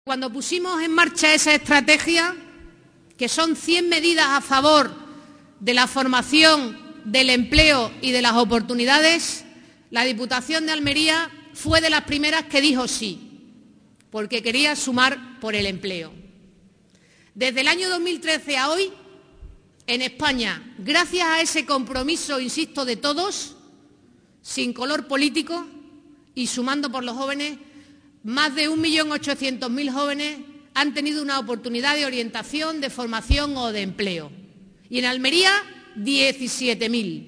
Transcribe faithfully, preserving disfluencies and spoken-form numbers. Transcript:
Cuando pusimos en marcha esa estrategia, que son cien medidas a favor de la formación, del empleo y de las oportunidades, la Diputación de Almería fue de las primeras que dijo sí, porque quería sumar por el empleo. Desde el año dos mil trece a hoy, en España, gracias a ese compromiso, insisto, de todos, sin color político y sumando por los jóvenes, más de un millón ochocientos mil jóvenes han tenido una oportunidad de orientación, de formación o de empleo. Y en Almería, diecisiete mil.